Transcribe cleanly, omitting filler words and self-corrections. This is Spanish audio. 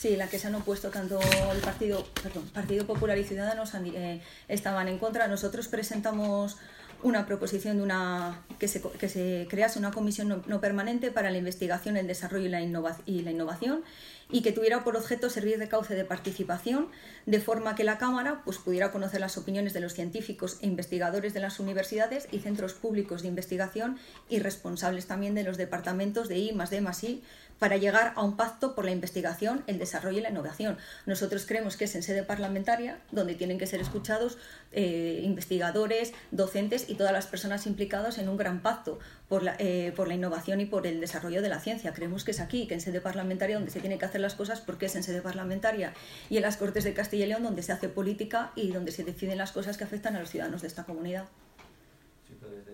Sí, la que se han opuesto tanto el Partido Popular y Ciudadanos estaban en contra. Nosotros presentamos una proposición que se crease una comisión no permanente para la investigación, el desarrollo y la innovación, y que tuviera por objeto servir de cauce de participación, de forma que la Cámara pudiera conocer las opiniones de los científicos e investigadores de las universidades y centros públicos de investigación y responsables también de los departamentos de I+D+I, para llegar a un pacto por la investigación, el desarrollo y la innovación. Nosotros creemos que es en sede parlamentaria donde tienen que ser escuchados investigadores, docentes y todas las personas implicadas en un gran pacto por la innovación y por el desarrollo de la ciencia. Creemos que es aquí, que en sede parlamentaria donde se tienen que hacer las cosas, porque es en sede parlamentaria y en las Cortes de Castilla y León donde se hace política y donde se deciden las cosas que afectan a los ciudadanos de esta comunidad.